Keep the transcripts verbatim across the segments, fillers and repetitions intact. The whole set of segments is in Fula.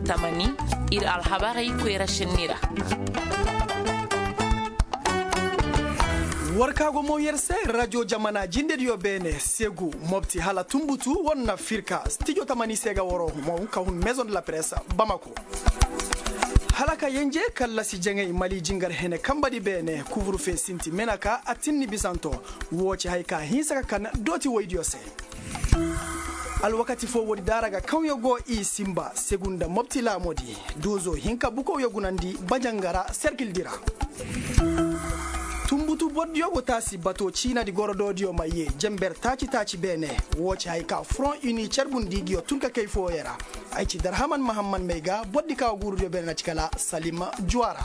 tamani ir alhabari kwera shinira warkago mo yerse radio jamana jinde dio bene segu mobti hala tumbutu wonna firka studio tamani sega woro mo ka hun maison de la presse Bamako halaka yenje kala si jenge mali jingar hene kambadi bene couvre feu sinti menaka atinni bisanto woci hayka hisaka kan doti woydio se al wakati fo wodi daraga kawyo go i simba segunda mobti la modi dozo hinka buko yogunandi bajangara cercle dira tumbutu boddio go tasi bato china di gorodo dio maye jember taci taci bene woci hayka front uni cerbundi dio tunka kay fo yera ayci darhaman mahamman mega boddi ka guru dio bene cikala salima juara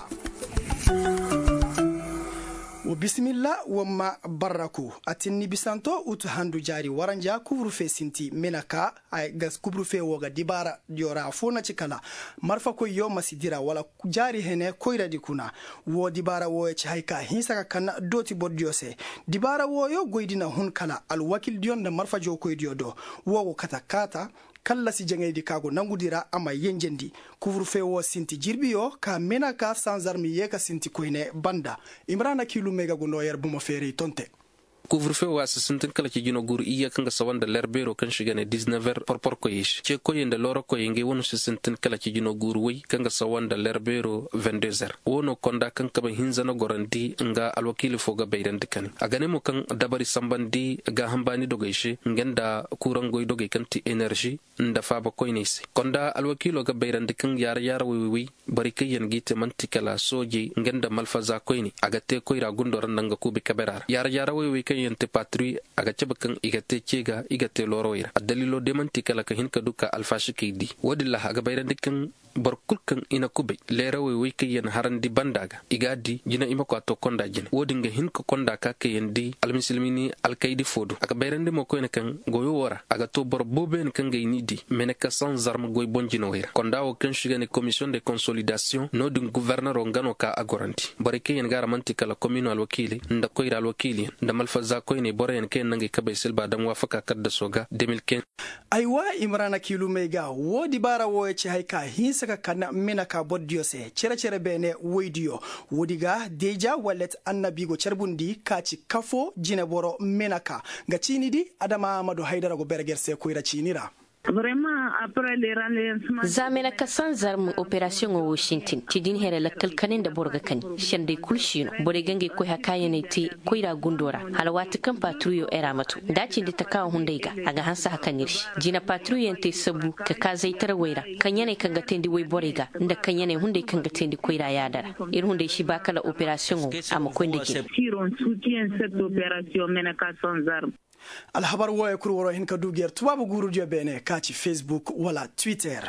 wo bismillah wamma baraku atinni bisanto utu handu jari waranja couvre feu sinti menaka ay gas couvre feu woga dibara diora fona cikala marfa ko yo masidira wala jari hene koyra dikuna wo dibara wo ci hayka hisaka kan doti boddio se dibara wo yo goydina hun kala al wakil dion da marfa jo koydio do wo kata kata kala si jangedi kago nangudira ama yenjendi couvre feu wo sinti jirbiyo ka menaka sans arme yeka sinti koyne banda imrana kilu mega go noyer buma feri tonte couvre feu wa sisintin kala ci jino gur iya kanga sawanda lerbero kan shigane dix-neuf heures por por ko yish ci ko yende loro ko yenge wonu sisintin kala ci jino gur wi kanga sawanda lerbero vingt-deux heures wono konda kan kaba hinzana gorandi nga alwakili foga bayran dikani agane mo kan dabari sambandi ga hambani dogayshe ngenda kurangoy dogay kanti energy nda faba koynese konda alwakilo ga bayran dikan yar yar wi wi bari kayen gite mantikala soje ngenda malfaza koyni agate koyra gundoran nanga kubi kaberar yar yar wi wi yente patrouille aga cabakan igate cega igate loroira adalilo demanti kala ka hinka duka alfashi kidi wadilla aga bayrande kan barkulkan ina kube lerawe wi kayen harandi bandaga igadi jina ima ko to konda jine wodinga hinka konda ka kayendi almuslimini alkaidi fodo aga bayrande mo ko kan goyo wora aga to bor boben kan gayni di meneka sans arme goy bonjino wera konda o kan shigane commission de consolidation no dun gouverneur o ngano ka agoranti barike yen gara manti kala communal wakili nda koyra wakili nda malfa za koyne boren ken nangi kabay silba dam wafaka kadda soga deux mille quinze aywa imrana kilu mega wodi bara wo ci hayka hisaka kana menaka boddio se cere cere bene woydio wodiga deja wallet annabigo cerbundi kaci kafo jine boro menaka ngacini di adama amadu haidara go berger se koyra cinira Vraiment, après les ralliements... Zamena kasan zarmu opération au Washington. Tidin here la kalkanin da borga kani. Shande kulshino. Bore gange ko hakaya ne ti koira gundora. Halawati kan patrouille era matu. Daci da ta kawo hundaiga. Aga hansa hakan yirshi. Jina patrouille te sabu ka ka zai tarwaira. Kanyane kan gatendi wai borega. Nda kanyane hundai kan gatendi koira yadara. Ir hundai shi bakala opération ama koinde gine. On soutient cette opération mena kasan zarmu. alhabar woye kur woro hin ka duger tubabu guru dio bene kaci Facebook wala Twitter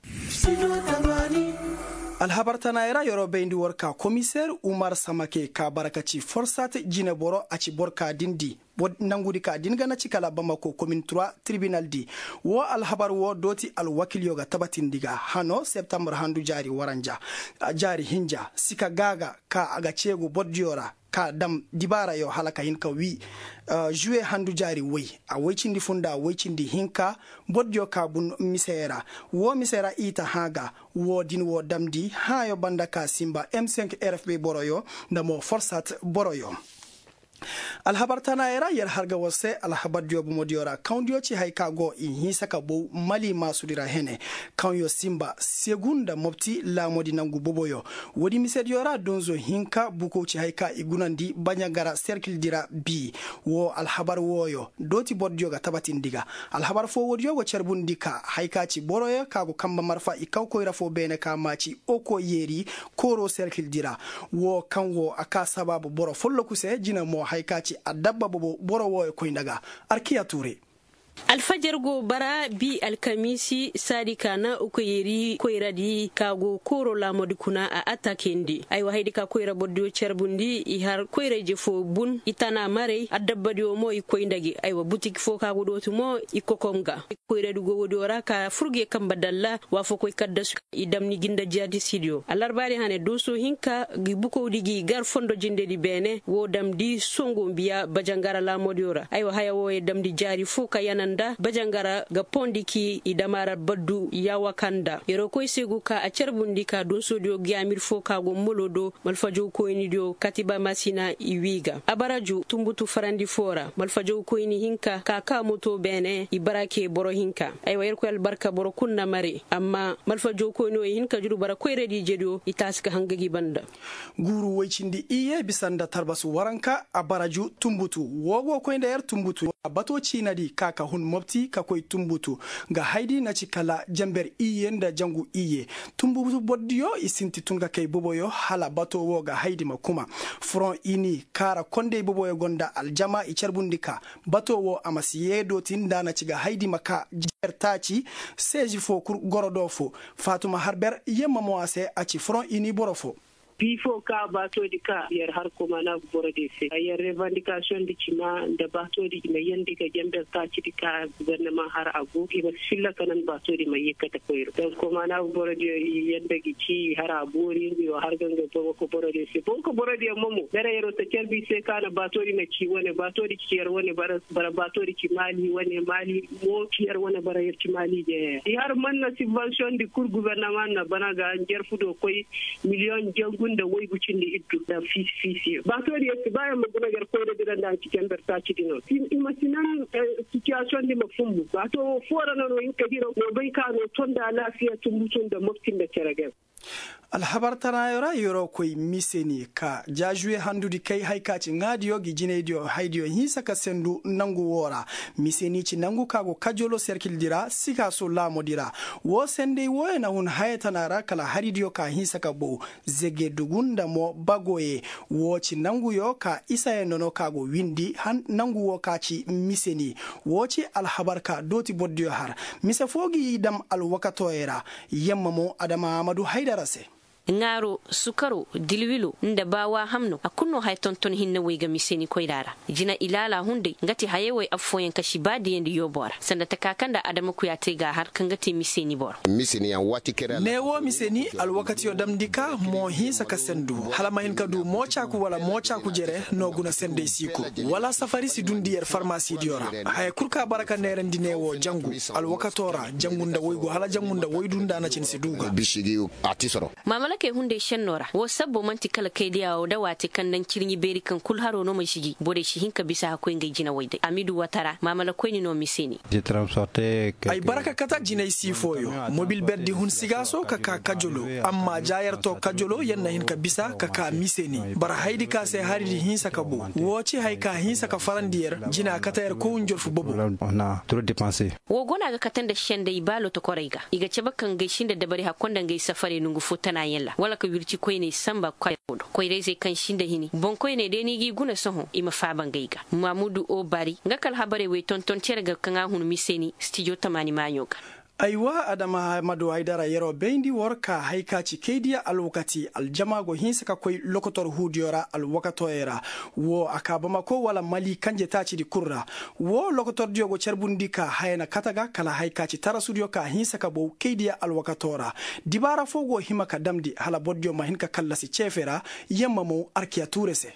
alhabar tanaira yoro bendi worka commissaire Umar Samake ka barakaci forsat jine boro aci borka dindi bod nangudi ka dinga na cikala Bamako commune trois tribunal di wo alhabar wo doti al wakil yoga tabatin diga hano september handu jari waranja jari hinja sika gaga ka aga cego boddiora ka dam dibara yo halaka hinka wi uh, jouer handu jari wi a wecindi funda wecindi hinka boddio ka bun misera wo misera ita haga wo din wo damdi ha yo banda ka simba M cinq R F B boroyo ndamo forsat boroyo alhabar tana era yar harga wase alhabar diobu modiora kaundio ci hayka go in hisaka bo mali masudira hene kaunyo simba segunda mopti la modi nangu boboyo wodi misediora donzo hinka buko ci hayka igunandi banyagara circle dira bi wo alhabar woyo doti boddio ga tabatin diga alhabar fo wodiyo go cerbundika hayka ci boroyo kago kamba marfa ikaw ko rafo bene ka maci oko yeri koro circle dira wo kanwo aka sababu boro follo kuse jina mo haikaci adabba bobo boro wo ko indaga arkiya ture alfajar go bara bi alkamisi sadika na uko yeri koyra di kago koro la modi kuna a atakendi ay wahidi ka koyra boddo cerbundi i har koyra je fo bun itana mare adabba dio mo i koyndagi ay wa boutique fo kago do to mo i kokomga koyra du go wodi ora ka furge kamba dalla wa fo koy kadda su idam ni ginda jadi studio alarbari hane doso hinka gi buko digi gar fondo jinde di bene wo dam di songo biya bajangara la modi ora ay wa haya wo dam di jari fo ka yana kananda bajangara ga pondiki idamara baddu yawakanda yero koy segu ka a cerbundi ka don sodio giamir fo ka go molodo malfajo ko ni dio katiba masina iwiga abaraju tumbutu farandi fora malfajo ko ni hinka ka ka moto bene ibarake boro hinka ay wayr ko albarka boro kunna mare amma malfajo ko ni hinka juru bara koy redi jedio itaska hangagi banda guru waycindi iye bisanda tarbasu waranka abaraju tumbutu wogo ko nder tumbutu batoci nadi kaka hun mopti ka koy tumbutu ga haidi na cikala jamber iye nda jangu iye tumbutu boddiyo isinti tunga kay boboyo hala bato wo ga haidi makuma front ini kara konde boboyo gonda aljama i cerbundika bato wo amasiye dotin dana ciga haidi maka jertaci seji fo kur gorodofo fatuma harber yemma moase aci front ini borofo bifo ka bato di ka yar har kuma na boro de se ayar revendication di cima da bato di mai yandi ga jambe ka ci di ka gouvernement har agu iba silla kanan bato di mai yekata koyro dan kuma na boro de yanda gi ci har abori ndi har ganga to ko boro de se bon ko boro de momo dara yero ta kerbi se kana bato di na ci wone bato di ci yar wone bara bara bato di ci mali wone mali mo ci yar wone bara yar ci mali je har man na subvention di kur gouvernement na bana ga nger fudo koy million jangu da wai gucin da iddu da fisi fisi ba to da yake bayan mu guna gar koyar da da cikin berta ci dino imasinan situation di mafumbu ba to fora na no in kadiro no bai ka no tonda lafiya tumbutun da maftin da keragen alhabar tana yora yoro koy miseni ka jajuwe handudi kai haikaci ngadiyo gijine dio haidio hisa ka sendu nangu wora miseni ci nangu kago kajolo circle dira sika so la modira wo sende wo na hun hayatana ra kala haridio ka hisa ka bo zege dugunda mo bagoye wo ci nangu yo ka isa nono kago windi han nangu wo ka ci miseni wo ci alhabar ka doti boddio har misa fogi dam alwakato era yamma mo adama amadu haidarase ngaro sukaro dilwilu nda bawa hamno akunno hay tonton hinna wayga miseni koydara jina ilala hunde ngati hayewe afoyen kashi badi endi yobora sanda takakanda adama kuyate ga har kangati miseni bor miseni ya wati kera newo miseni al wakati yodam dika mo hisa ka sendu halama hin kadu mo chaku wala mo chaku jere no guna sende siku wala safari si dundi yer pharmacie diora hay kurka baraka neren dinewo jangu al wakatora jangunda woygo hala jangunda woydunda na cin siduga bishigi atisoro mamala ke hunde shennora wo sabbo manti kala kaydiya o dawati kan nan kirnyi beri kan kul haro no mai shigi bode shi hinka bisa ha koy jina wayde amidu watara mamala koy ni no miseni je transporter ay baraka kata jinay sifoyo mobile beddi hun sigaso ka ka kajolo amma jayar to kajolo yanna hinka bisa ka ka miseni bara haydi ka se haridi hinsa ka bo woci hay ka hinsa ka farandier jina kata yer ko unjor fu bobo na trop dépenser wo gona ga katanda shende ibalo to koraiga iga cebakan gaishin da dabari hakonda ngai safare nungu futana yella wala ka wirci koy ne samba koy koy reze kan shinda hini bon koy ne deni gi guna soho ima faban gaiga mamudu o bari ngakal habare we tonton cerga kan hunu miseni studio tamani mayoga aiwa adama madu haidara yero bendi worka haikaci kediya alwakati aljamago hinsa ka koy lokotor hudiora alwakatoera wo akabama ko wala mali kanje taci di kurra wo lokotor diogo cerbundika hayna kataga kala haikaci tara studio ka hinsa ka bo kediya alwakatora dibara fogo himaka damdi hala boddio mahinka kallasi chefera yemma mo arkia turese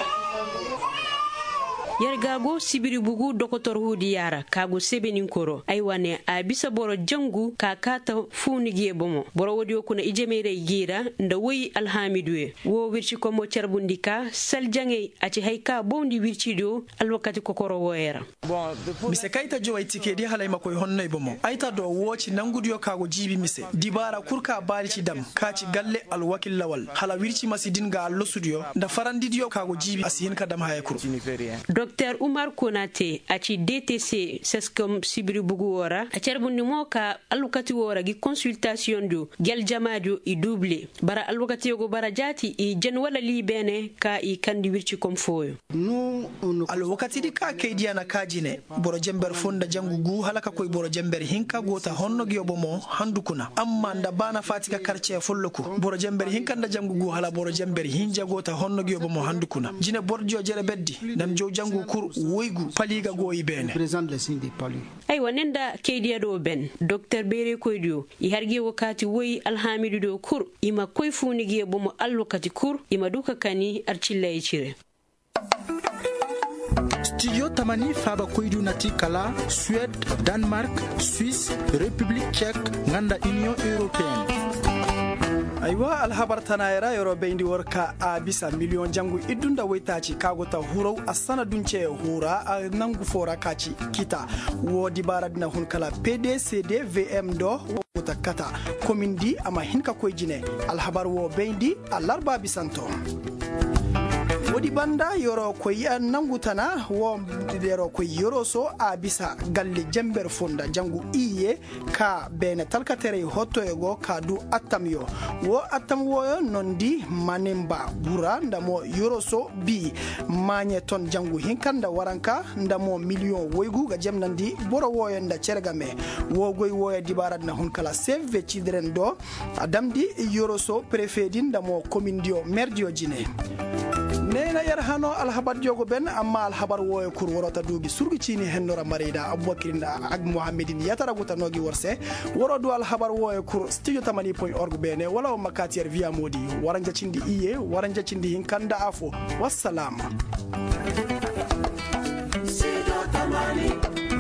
yargago sibiri bugu dokotor hudi yara kago sebenin koro aywane a bisa boro jangu ka kata funigi bomo boro wodi okuna ijemere gira nda woyi alhamidwe wo wirci ko mo cerbundika sal jange aci hayka bondi wirci do alwakati kokoro woyera mise kayta joway tikedi halay makoy honnoy bomo ayta do woci nangudiyo kago jibi mise dibara kurka bari ci dam kaci galle alwakil lawal hala wirci masidin ga allo studio nda farandidiyo kago jibi asihin kadam hayakuru Docteur Umar Konate aci D T C seskom sibiri bugu wora a cerbundi mo ka alukati wora gi consultation do gel jamajo i double bara alukati yogo bara jati i jen wala li bene ka i kandi wirci kom foyo no alukati di ka kediya na kajine boro jember fonda jangu gu halaka koy boro jember hinka gota honno gyobo mo handukuna amma nda bana fatika quartier folloku boro jember hinka nda jangu gu hala boro jember hinja gota honno gyobo mo handukuna jine borjo jere beddi nan jow jangu kur woygu paliga goyi bene ay wanenda kediya do ben docteur bere koydio i hargi wakati woyi alhamidu do kur ima koy funigi bomo allukati kur ima duka kani arcilla e cire Studio Tamani Faba Koidu Nati Kala, Suède, Danemark, Suisse, République tchèque, Nganda Union Européenne. Aywa alhabar tanayera yoro bendi worka a bisa miliyon jangu idunda waitaci kagota hurau a sana dunce hura a nangu fora kaci kita wo dibarad na hunkala P D C D V M do wota kata komindi ama hinka koyjine alhabar wo bendi alarba bisanto wodi banda yoro ko ya nangutana wo yoro ko yoro so a bisa galle jamber fonda jangu iye ka bene talkatere hotto ego ka du atamyo wo atam wo nondi manemba bura ndamo yoro so bi manye ton jangu hinkanda waranka ndamo million woygu ga jamnandi boro woyo nda cergame wo goy woyo dibarad na hunkala save children do adamdi yoro so prefedin ndamo komindio merdio jine nena yar hano alhabar jogo ben amma alhabar woyo kur worota duubi surgi cini hennora marida abubakar ak muhammedin yatara guta nogi worse woro du alhabar woyo kur studio tamani point org bene wala makatier via modi waranja cindi iye waranja cindi hinkanda afo wassalam studio tamani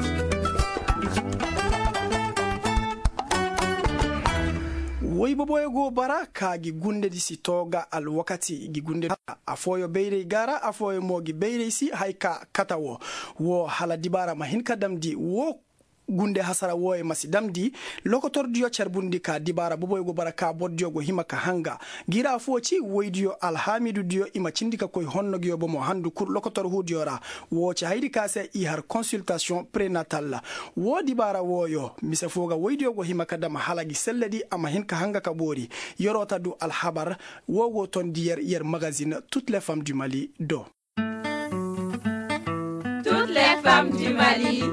woy boboye go bara ka gi gunde disi toga al wakati gi gunde afoyo beyre gara afoyo mogi beyre si hayka katawo wo hala dibara ma hin kadamdi wo gunde hasara woye masi damdi lokotor dio charbundi ka dibara boboy go baraka boddio go himaka hanga gira foci woydio alhamidu dio ima cindika koy honno gyo bomo handu kur lokotor hudiora wo ci haydi kase i har consultation prénatal wo dibara woyo mise foga woydio go himaka dama halagi selledi ama hinka hanga ka bori yorota du alhabar wo go ton dier yer magazine toutes les femmes du Mali do toutes les femmes du Mali.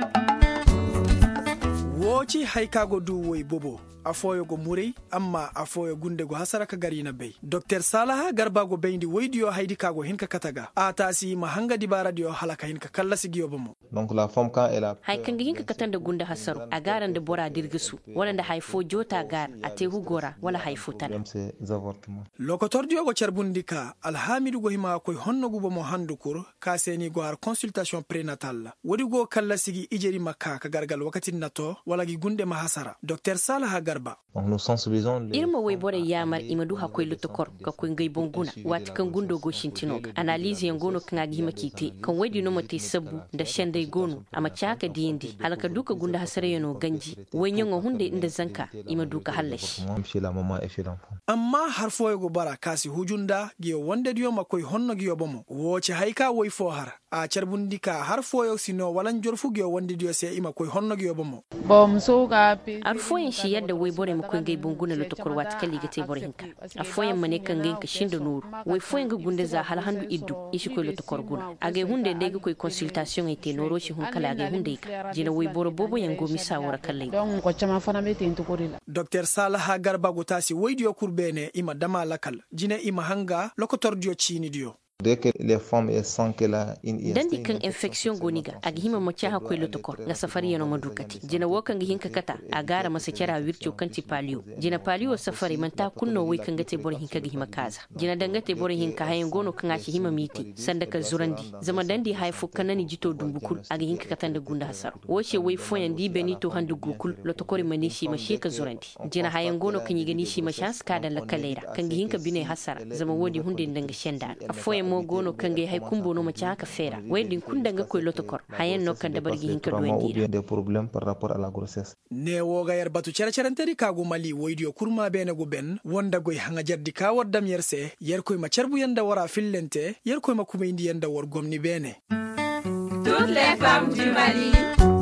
woci haykago du woy bobo afoyo go murey amma afoyo gunde go hasara ka garina bey docteur Salaha Garba go beyndi woydiyo haydi kago hinka kataga atasi ma hanga dibara dio halaka hinka kala sigiyo bomo donc la femme quand elle a hay kanga hinka katanda gunda hasaru a garan da bora dirgisu wala da hayfo jota gar ate hugora wala hayfo tan lokotor dio go charbundika alhamidu go hima koy honno go bomo handukur ka seni go har consultation prénatal wodi go kala sigi ijeri makka ka gargal wakati nato wala gi gunde ma hasara docteur Salaha Garba donc nous sensibilisons irma way bore yamar imadu hakoy lutokor ka koy ngay bonguna wat kan gundo go shintino analyse yangono kan agi makiti kan wadi no mate sabu da shende gonu ama chaka dindi halaka duka gunda hasare yono ganji wenyo hunde inda zanka imadu ka hallashi amma har foyo go bara kasi hujunda giyo wonde dio makoy honno giyo bomo woce hayka way fo har a charbundika har foyo sino walan jorfu giyo wonde dio se ima koy honno giyo bomo bom so ga pe arfoyen shi yadda way bore mu koy ngay bunguna lutokor wat kali gate bore hinka afoyen mane kan ngay ka shindo nuru way foyen ga gunde za hal handu iddu ishi koy lutokor guna age hunde ndege koy consultation ite noro shi hun kala age hunde ka jina way boro bobo yango misa wora kalle donc ko chama fana be tin to korila docteur Salaha Garba go tasi woydio kurbene ima dama lakal jina ima hanga lokotor dio chini dio dès que les femmes sentent qu'elle a une dandi kan infection goniga agi hima mo chaha koy lotokor ga safari yano madukati jina wokan gi hinka kata agara masa kera wircho kanti palio jina palio safari manta kunno way kan gate bor hinka gi hima kaza jina dangate bor hinka hayen gono kan aci hima miti sandaka zurandi zama dandi hayfu kanani jito dumbukul agi hinka katanda gunda hasaro woche way foyandi benito handu gukul lotokori manishi ma sheka zurandi jina hayen gono kan yigani shi ma shas kada la kalera kan gi hinka bine hasara zama wodi hunde ndanga shenda afoye mo gono kange hay kumbo no macha ka fera wedin kundanga koy lotokor hayen no kan dabargi hinka do ndira des problèmes par rapport à la grossesse ne woga yar batu cere cerenteri kago Mali woydio kurma bene go ben wonda goy hanga jardi ka waddam yerse yer koy ma cerbu yanda wara fillente yer koy ma kuma indi yanda wor gomni bene toutes les femmes du Mali.